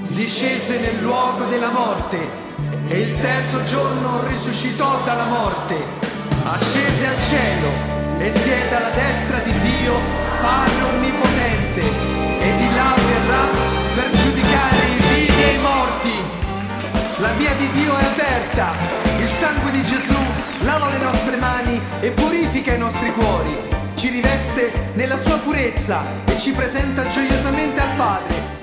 discese nel luogo della morte e il terzo giorno risuscitò dalla morte, ascese al cielo e siede alla destra di Dio, Padre Onnipotente, e di là verrà per giudicare i vivi e i morti. La via di Dio è aperta, il sangue di Gesù lava le nostre mani e purifica i nostri cuori, ci riveste nella sua purezza e ci presenta gioiosamente al Padre.